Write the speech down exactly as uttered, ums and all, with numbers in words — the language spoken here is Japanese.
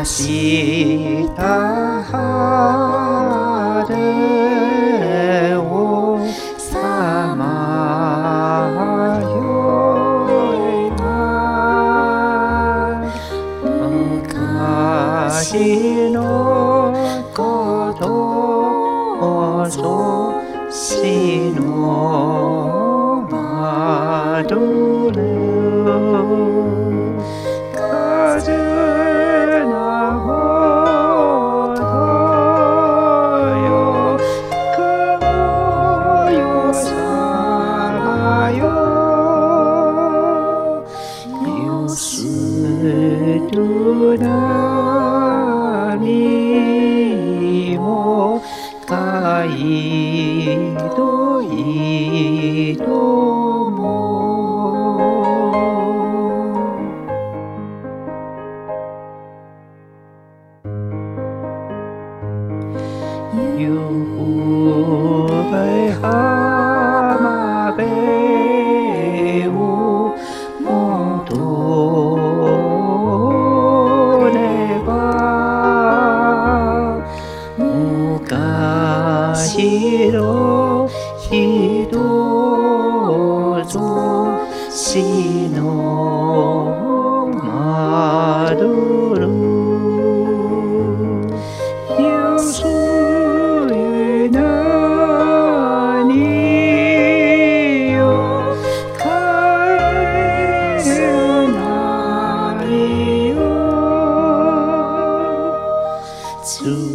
した春をさまよいな昔のことをそしのまどる風なほどよ雲よさまよよすとなみもかいどいともゆうべ浜辺を戻れば昔の人ぞしのまどるゆすいなによ帰るなによ